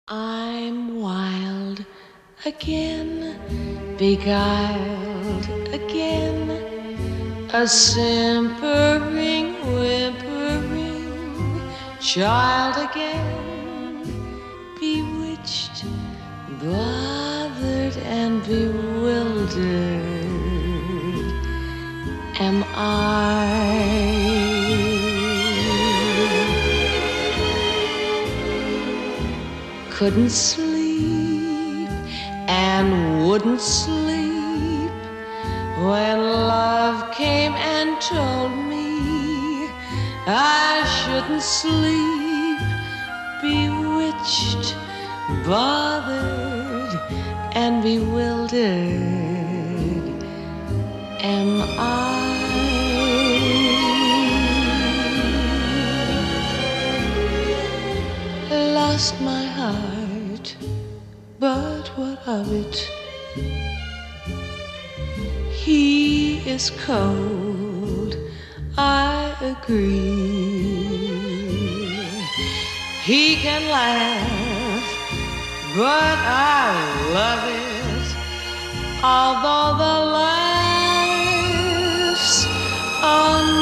I'm wild again, beguiled again, a simpering, whimpering child again, bewitched, bothered, and bewildered am I. Couldn't sleep and wouldn't sleep when love came and told me I shouldn't sleep, bewitched, bothered, and bewildered am I. Lost my heart, but what of it? He is cold, I agree. He can laugh, but I love it, although the laugh's on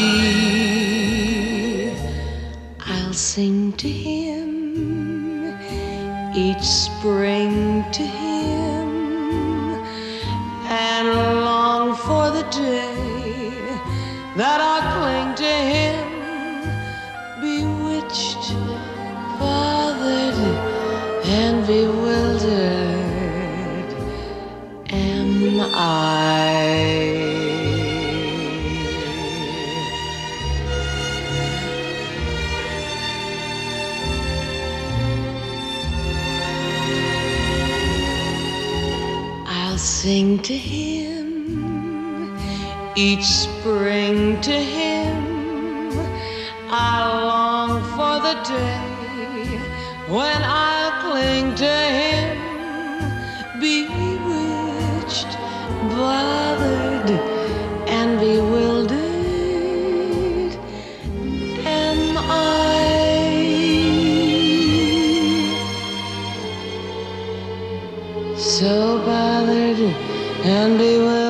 me. I'll sing to him each spring, to him, and long for the day that I'll cling to him, bewitched, bothered, and bewildered am I. I'll sing to him each spring, to him I long for the day when I'll cling to him, bewitched, bothered, and bewildered am I. So bothered and bewildered